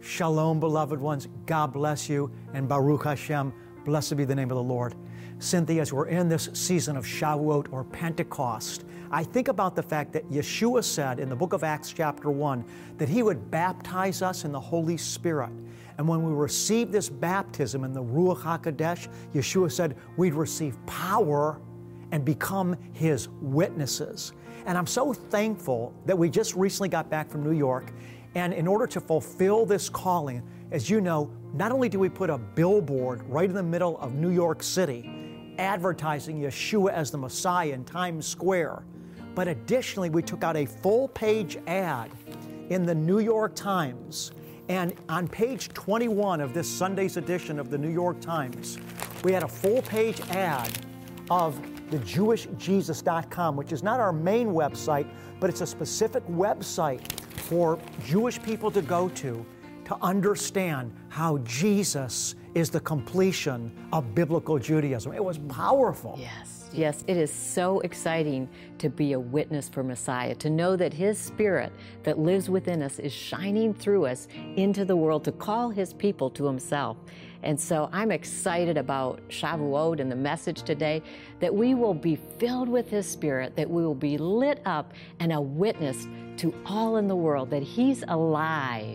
Shalom, beloved ones. God bless you, and Baruch Hashem, blessed be the name of the Lord. Cynthia, as we're in this season of Shavuot or Pentecost, I think about the fact that Yeshua said in the book of Acts chapter 1 that He would baptize us in the Holy Spirit. And when we receive this baptism in the Ruach HaKodesh, Yeshua said we'd receive power and become His witnesses. And I'm so thankful that we just recently got back from New York. And in order to fulfill this calling, as you know, not only do we put a billboard right in the middle of New York City advertising Yeshua as the Messiah in Times Square, but additionally we took out a full-page ad in the New York Times. And on page 21 of this Sunday's edition of the New York Times, we had a full-page ad of thejewishjesus.com, which is not our main website, but it's a specific website for Jewish people to go to understand how Jesus is the completion of biblical Judaism. It was powerful. Yes, it is so exciting to be a witness for Messiah, to know that His Spirit that lives within us is shining through us into the world to call His people to Himself. And so I'm excited about Shavuot and the message today, that we will be filled with His Spirit, that we will be lit up and a witness to all in the world that He's alive.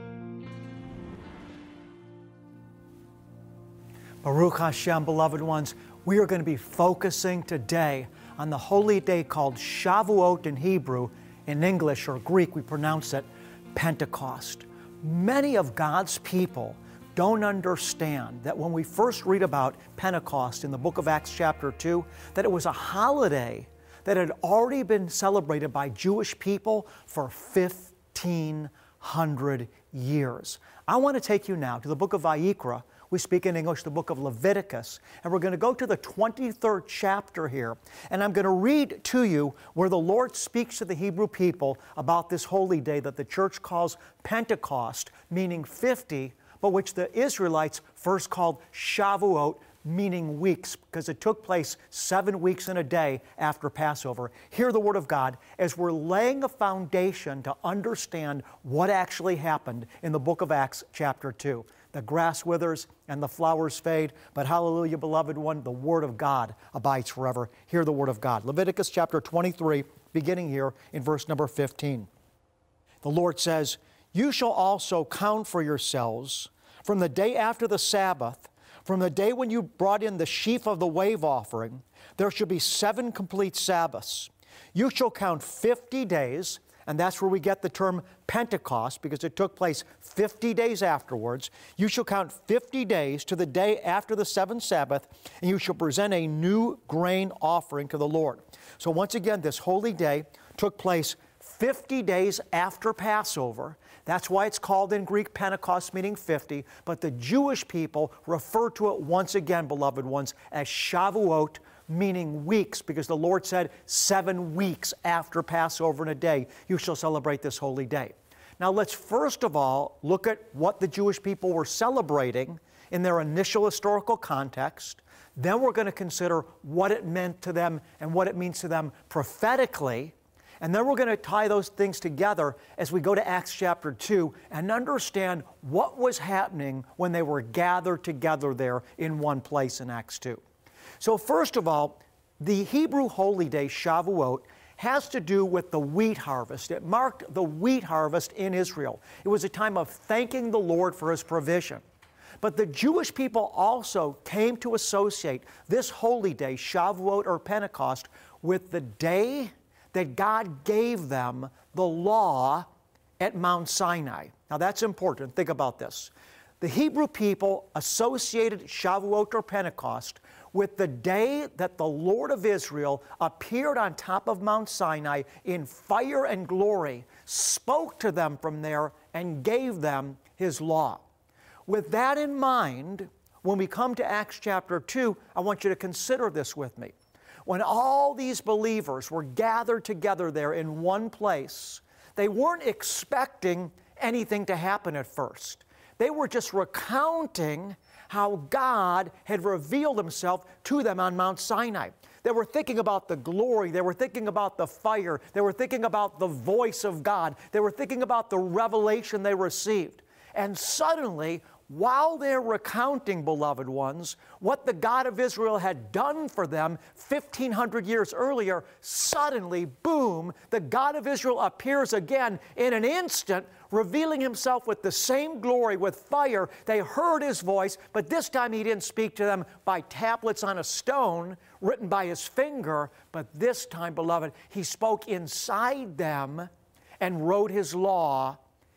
Baruch Hashem, beloved ones, we are going to be focusing today on the holy day called Shavuot in Hebrew. In English or Greek, we pronounce it Pentecost. Many of God's people don't understand that when we first read about Pentecost in the book of Acts chapter 2, that it was a holiday that had already been celebrated by Jewish people for 1,500 years. I want to take you now to the book of Vayikra. We speak in English the book of Leviticus, and we're going to go to the 23rd chapter here, and I'm going to read to you where the Lord speaks to the Hebrew people about this holy day that the church calls Pentecost, meaning 50, but which the Israelites first called Shavuot, meaning weeks, because it took place 7 weeks and a day after Passover. Hear the word of God as we're laying a foundation to understand what actually happened in the book of Acts chapter 2. The grass withers and the flowers fade, but hallelujah, beloved one, the word of God abides forever. Hear the word of God. Leviticus chapter 23, beginning here in verse number 15. The Lord says, "You shall also count for yourselves from the day after the Sabbath, from the day when you brought in the sheaf of the wave offering, there shall be 7 complete Sabbaths. You shall count 50 days, and that's where we get the term Pentecost, because it took place 50 days afterwards. You shall count 50 days to the day after the 7th Sabbath, and you shall present a new grain offering to the Lord." So once again, this holy day took place 50 days after Passover. That's why it's called in Greek Pentecost, meaning 50. But the Jewish people refer to it once again, beloved ones, as Shavuot, meaning weeks, because the Lord said 7 weeks after Passover in a day, you shall celebrate this holy day. Now let's first of all look at what the Jewish people were celebrating in their initial historical context. Then we're going to consider what it meant to them and what it means to them prophetically. And then we're going to tie those things together as we go to Acts chapter 2 and understand what was happening when they were gathered together there in one place in Acts 2. So first of all, the Hebrew holy day, Shavuot, has to do with the wheat harvest. It marked the wheat harvest in Israel. It was a time of thanking the Lord for His provision. But the Jewish people also came to associate this holy day, Shavuot or Pentecost, with the day that God gave them the law at Mount Sinai. Now that's important. Think about this. The Hebrew people associated Shavuot or Pentecost with the day that the Lord of Israel appeared on top of Mount Sinai in fire and glory, spoke to them from there, and gave them His law. With that in mind, when we come to Acts chapter 2, I want you to consider this with me. When all these believers were gathered together there in one place, they weren't expecting anything to happen at first. They were just recounting how God had revealed Himself to them on Mount Sinai. They were thinking about the glory. They were thinking about the fire. They were thinking about the voice of God. They were thinking about the revelation they received. And suddenly, while they're recounting, beloved ones, what the God of Israel had done for them 1,500 years earlier, suddenly, boom, the God of Israel appears again in an instant, revealing himself with the same glory, with fire. They heard his voice, but this time he didn't speak to them by tablets on a stone written by his finger, but this time, beloved, he spoke inside them and wrote his law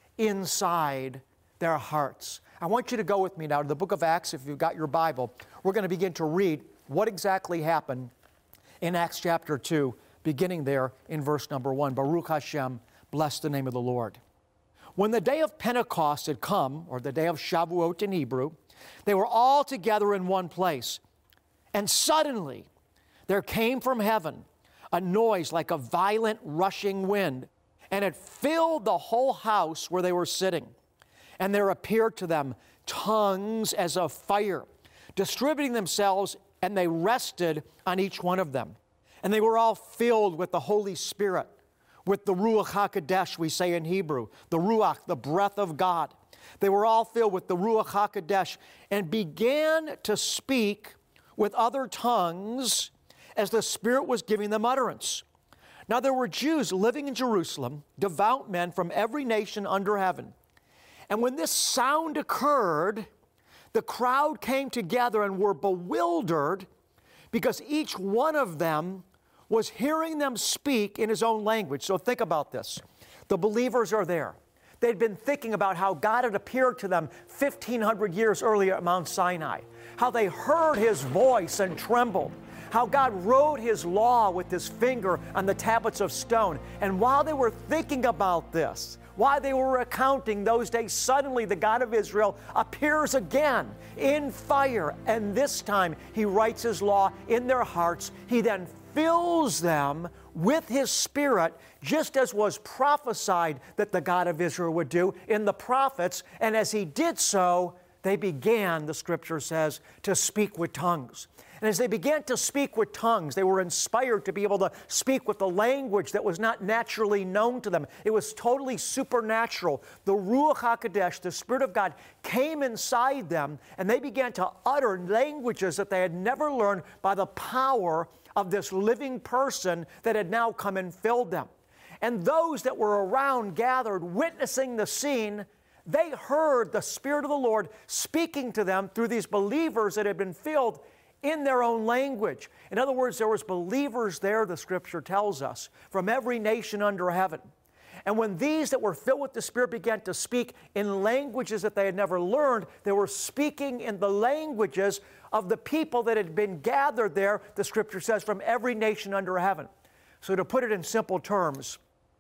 inside their hearts. I want you to go with me now to the book of Acts, if you've got your Bible. We're going to begin to read what exactly happened in Acts chapter 2, beginning there in verse number 1. Baruch Hashem, bless the name of the Lord. When the day of Pentecost had come, or the day of Shavuot in Hebrew, they were all together in one place. And suddenly there came from heaven a noise like a violent rushing wind, and it filled the whole house where they were sitting. And there appeared to them tongues as of fire, distributing themselves, and they rested on each one of them. And they were all filled with the Holy Spirit, with the Ruach HaKodesh, we say in Hebrew, the Ruach, the breath of God. They were all filled with the Ruach HaKodesh and began to speak with other tongues as the Spirit was giving them utterance. Now there were Jews living in Jerusalem, devout men from every nation under heaven. And when this sound occurred, the crowd came together and were bewildered because each one of them was hearing them speak in his own language. So think about this. The believers are there. They'd been thinking about how God had appeared to them 1,500 years earlier at Mount Sinai, how they heard his voice and trembled, how God wrote his law with his finger on the tablets of stone. And while they were thinking about this, while they were recounting those days, suddenly the God of Israel appears again in fire. And this time he writes his law in their hearts. He then fills them with his Spirit, just as was prophesied that the God of Israel would do in the prophets. And as he did so, they began, the Scripture says, to speak with tongues. And as they began to speak with tongues, they were inspired to be able to speak with the language that was not naturally known to them. It was totally supernatural. The Ruach HaKodesh, the Spirit of God, came inside them, and they began to utter languages that they had never learned by the power of this living person that had now come and filled them. And those that were around gathered, witnessing the scene, they heard the Spirit of the Lord speaking to them through these believers that had been filled in their own language. In other words, there was believers there, the Scripture tells us, from every nation under heaven. And when these that were filled with the Spirit began to speak in languages that they had never learned, they were speaking in the languages of the people that had been gathered there, the Scripture says, from every nation under heaven. So to put it in simple terms,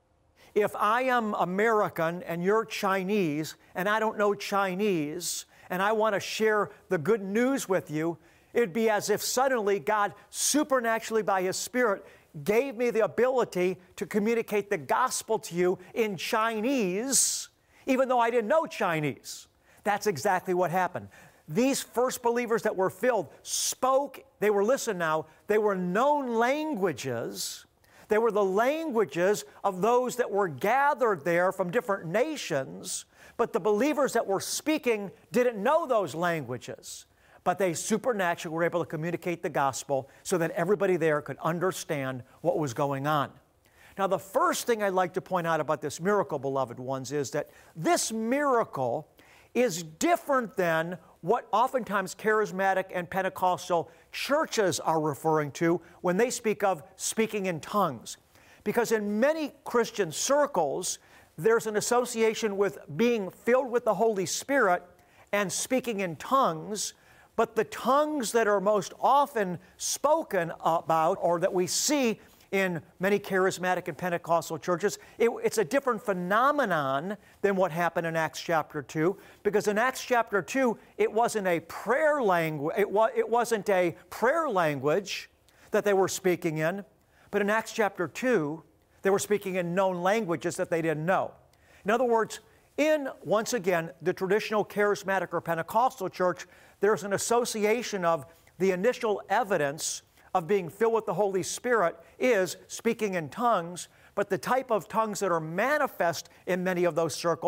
if I am American and you're Chinese and I don't know Chinese and I want to share the good news with you, it'd be as if suddenly God supernaturally by his Spirit gave me the ability to communicate the gospel to you in Chinese, even though I didn't know Chinese. That's exactly what happened. These first believers that were filled spoke, they were, listen now, they were known languages. They were the languages of those that were gathered there from different nations, but the believers that were speaking didn't know those languages. But they supernaturally were able to communicate the gospel so that everybody there could understand what was going on. Now, the first thing I'd like to point out about this miracle, beloved ones, is that this miracle is different than what oftentimes charismatic and Pentecostal churches are referring to when they speak of speaking in tongues. Because in many Christian circles, there's an association with being filled with the Holy Spirit and speaking in tongues. But the tongues that are most often spoken about, or that we see in many charismatic and Pentecostal churches, it's a different phenomenon than what happened in Acts chapter 2. Because in Acts chapter 2, it wasn't a prayer language. It wasn't a prayer language that they were speaking in. But in Acts chapter 2, they were speaking in known languages that they didn't know. In other words, in, once again, the traditional charismatic or Pentecostal church, there's an association of the initial evidence of being filled with the Holy Spirit is speaking in tongues, but the type of tongues that are manifest in many of those circles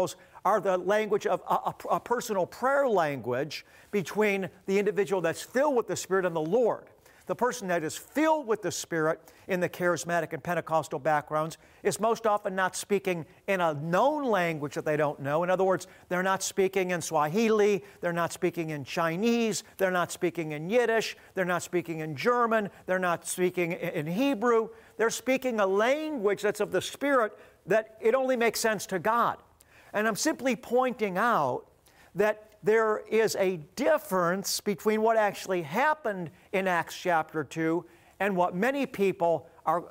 are the language of a personal prayer language between the individual that's filled with the Spirit and the Lord. The person that is filled with the Spirit in the charismatic and Pentecostal backgrounds is most often not speaking in a known language that they don't know. In other words, they're not speaking in Swahili, they're not speaking in Chinese, they're not speaking in Yiddish, they're not speaking in German, they're not speaking in Hebrew. They're speaking a language that's of the Spirit that it only makes sense to God. And I'm simply pointing out that there is a difference between what actually happened in Acts chapter 2 and what many people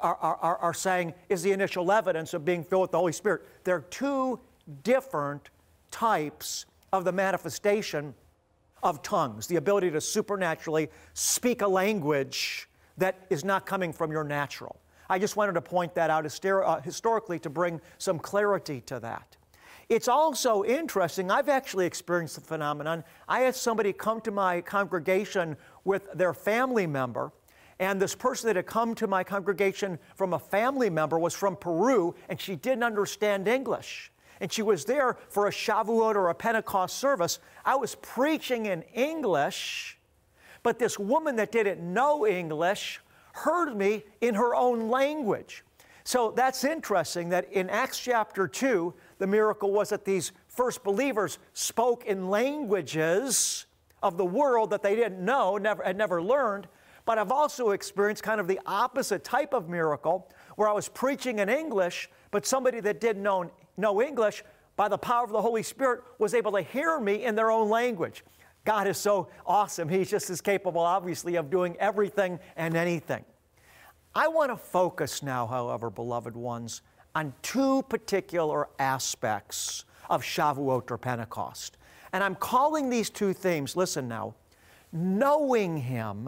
are saying is the initial evidence of being filled with the Holy Spirit. There are two different types of the manifestation of tongues, the ability to supernaturally speak a language that is not coming from your natural. I just wanted to point that out historically to bring some clarity to that. It's also interesting, I've actually experienced the phenomenon. I had somebody come to my congregation with their family member, and this person that had come to my congregation from a family member was from Peru, and she didn't understand English. And she was there for a Shavuot or a Pentecost service. I was preaching in English, but this woman that didn't know English heard me in her own language. So that's interesting that in Acts chapter 2, the miracle was that these first believers spoke in languages of the world that they didn't know, had never learned. But I've also experienced kind of the opposite type of miracle where I was preaching in English, but somebody that didn't know English, by the power of the Holy Spirit, was able to hear me in their own language. God is so awesome. He's just as capable, obviously, of doing everything and anything. I want to focus now, however, beloved ones, on two particular aspects of Shavuot or Pentecost. And I'm calling these two themes, listen now, knowing Him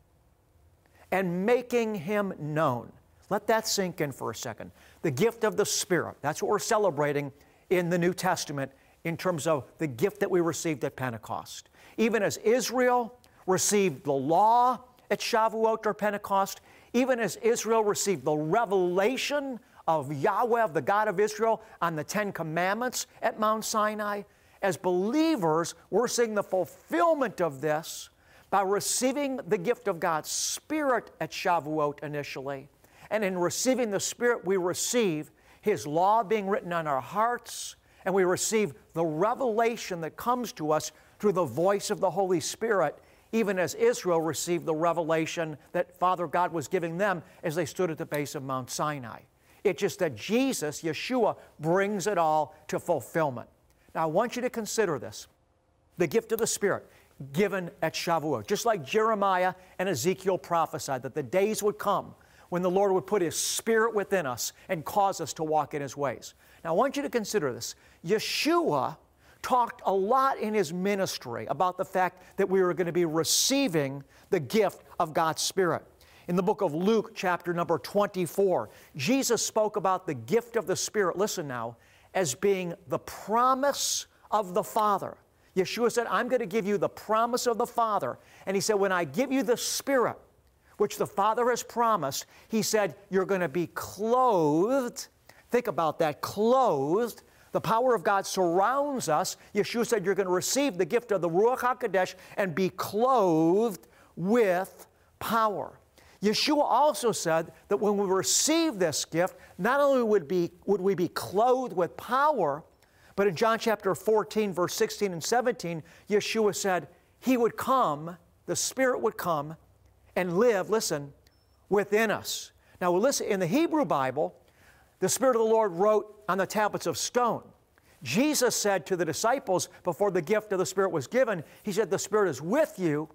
and making Him known. Let that sink in for a second. The gift of the Spirit, that's what we're celebrating in the New Testament in terms of the gift that we received at Pentecost. Even as Israel received the law at Shavuot or Pentecost, even as Israel received the revelation of Yahweh, of the God of Israel, on the Ten Commandments at Mount Sinai, as believers, we're seeing the fulfillment of this by receiving the gift of God's Spirit at Shavuot initially. And in receiving the Spirit, we receive His law being written on our hearts, and we receive the revelation that comes to us through the voice of the Holy Spirit, even as Israel received the revelation that Father God was giving them as they stood at the base of Mount Sinai. It's just that Jesus, Yeshua, brings it all to fulfillment. Now, I want you to consider this. The gift of the Spirit given at Shavuot. Just like Jeremiah and Ezekiel prophesied that the days would come when the Lord would put His Spirit within us and cause us to walk in His ways. Now, I want you to consider this. Yeshua talked a lot in His ministry about the fact that we were going to be receiving the gift of God's Spirit. In the book of Luke, chapter number 24, Jesus spoke about the gift of the Spirit, listen now, as being the promise of the Father. Yeshua said, I'm going to give you the promise of the Father. And He said, when I give you the Spirit, which the Father has promised, He said, you're going to be clothed. Think about that, clothed. The power of God surrounds us. Yeshua said, you're going to receive the gift of the Ruach HaKodesh and be clothed with power. Yeshua also said that when we receive this gift, not only would we be clothed with power, but in John chapter 14, verse 16 and 17, Yeshua said He would come, the Spirit would come and live, listen, within us. Now, listen, in the Hebrew Bible, the Spirit of the Lord wrote on the tablets of stone. Jesus said to the disciples before the gift of the Spirit was given, He said, the Spirit is with you,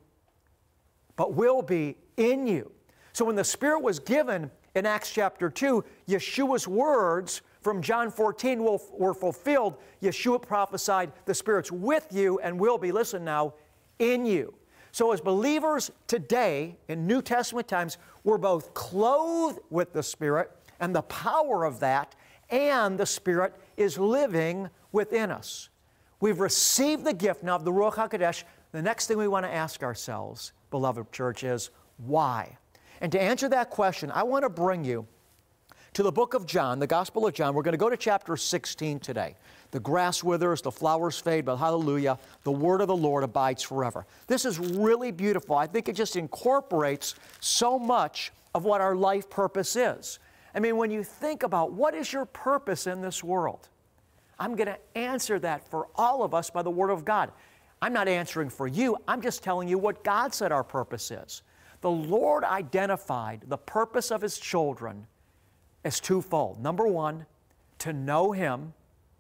but will be in you. So when the Spirit was given in Acts chapter 2, Yeshua's words from John 14 were fulfilled. Yeshua prophesied, the Spirit's with you and will be, listen now, in you. So as believers today, in New Testament times, we're both clothed with the Spirit and the power of that, and the Spirit is living within us. We've received the gift now of the Ruach HaKodesh. The next thing we want to ask ourselves, beloved church, is why? And to answer that question, I want to bring you to the book of John, the Gospel of John. We're going to go to chapter 16 today. The grass withers, the flowers fade, but hallelujah, the word of the Lord abides forever. This is really beautiful. I think it just incorporates so much of what our life purpose is. I mean, when you think about what is your purpose in this world, I'm going to answer that for all of us by the Word of God. I'm not answering for you. I'm just telling you what God said our purpose is. The Lord identified the purpose of His children as twofold. Number one, to know Him,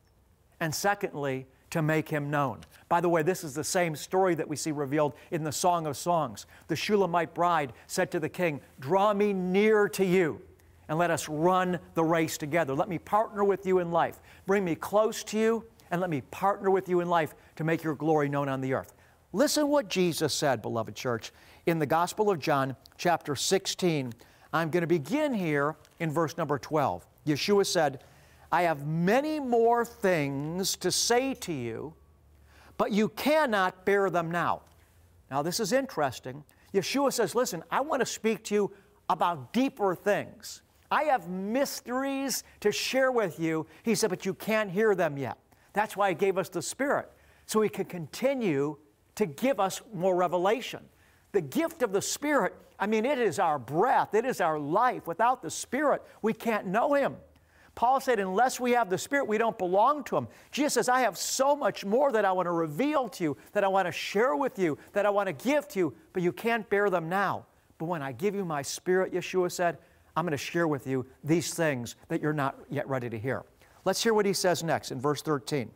and secondly, to make Him known. By the way, this is the same story that we see revealed in the Song of Songs. The Shulamite bride said to the king, "Draw me near to you, and let us run the race together. Let me partner with you in life. Bring me close to you, and let me partner with you in life to make your glory known on the earth." Listen what Jesus said, beloved church, in the Gospel of John, chapter 16. I'm going to begin here in verse number 12. Yeshua said, "I have many more things to say to you, but you cannot bear them now." Now, this is interesting. Yeshua says, listen, I want to speak to you about deeper things. I have mysteries to share with you. He said, but you can't hear them yet. That's why He gave us the Spirit, so He can continue to give us more revelation. The gift of the Spirit, I mean, it is our breath. It is our life. Without the Spirit, we can't know Him. Paul said, unless we have the Spirit, we don't belong to Him. Jesus says, I have so much more that I want to reveal to you, that I want to share with you, that I want to give to you, but you can't bear them now. But when I give you my Spirit, Yeshua said, I'm going to share with you these things that you're not yet ready to hear. Let's hear what He says next in verse 13.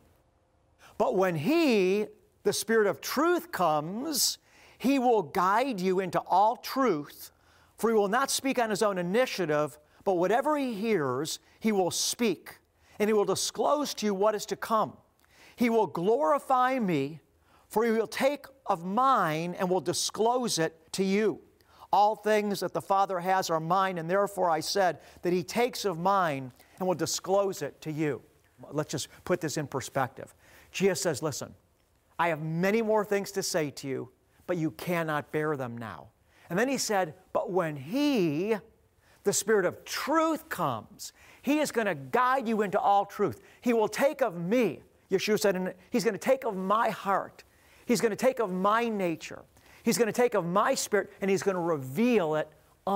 But when He, the Spirit of truth, comes, He will guide you into all truth, for He will not speak on His own initiative, but whatever He hears, He will speak, and He will disclose to you what is to come. He will glorify Me, for He will take of mine and will disclose it to you. All things that the Father has are mine, and therefore I said that He takes of mine and will disclose it to you. Let's just put this in perspective. Jesus says, listen, I have many more things to say to you, but you cannot bear them now. And then He said, but when He, the Spirit of truth, comes, He is going to guide you into all truth. He will take of Me, Yeshua said, and He's going to take of my heart. He's going to take of my nature. He's going to take of my Spirit, and He's going to reveal it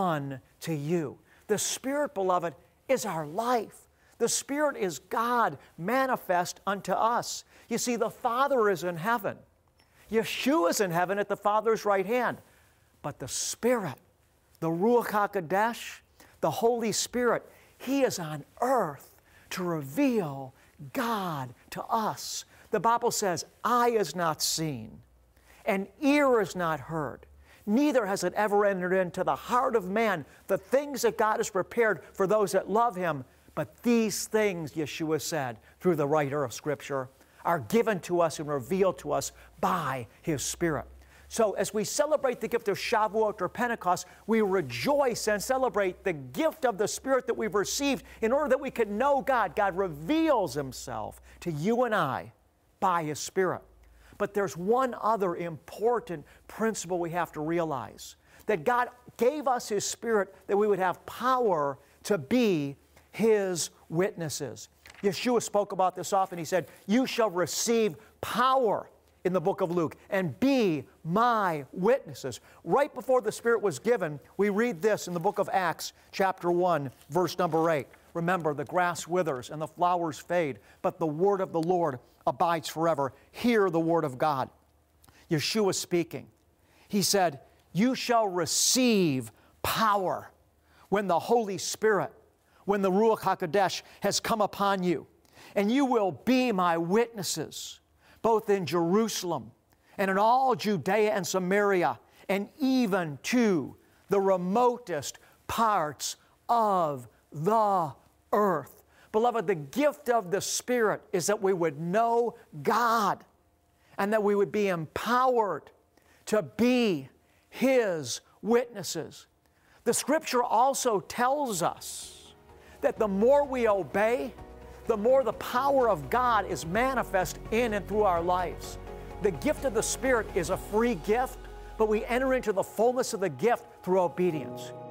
unto you. The Spirit, beloved, is our life. The Spirit is God manifest unto us. You see, the Father is in heaven. Yeshua is in heaven at the Father's right hand. But the Spirit, the Ruach HaKodesh, the Holy Spirit, He is on earth to reveal God to us. The Bible says, eye is not seen, and ear is not heard, neither has it ever entered into the heart of man the things that God has prepared for those that love Him. But these things, Yeshua said, through the writer of Scripture, are given to us and revealed to us by His Spirit. So as we celebrate the gift of Shavuot or Pentecost, we rejoice and celebrate the gift of the Spirit that we've received in order that we can know God. God reveals Himself to you and I by His Spirit. But there's one other important principle we have to realize, that God gave us His Spirit that we would have power to be His witnesses. Yeshua spoke about this often. He said, you shall receive power in the book of Luke and be my witnesses. Right before the Spirit was given, we read this in the book of Acts, chapter 1, verse number 8. Remember, the grass withers and the flowers fade, but the word of the Lord abides forever. Hear the word of God. Yeshua speaking. He said, you shall receive power when the Holy Spirit, when the Ruach HaKodesh has come upon you, and you will be my witnesses, both in Jerusalem and in all Judea and Samaria, and even to the remotest parts of the earth. Beloved, the gift of the Spirit is that we would know God and that we would be empowered to be His witnesses. The Scripture also tells us that the more we obey, the more the power of God is manifest in and through our lives. The gift of the Spirit is a free gift, but we enter into the fullness of the gift through obedience.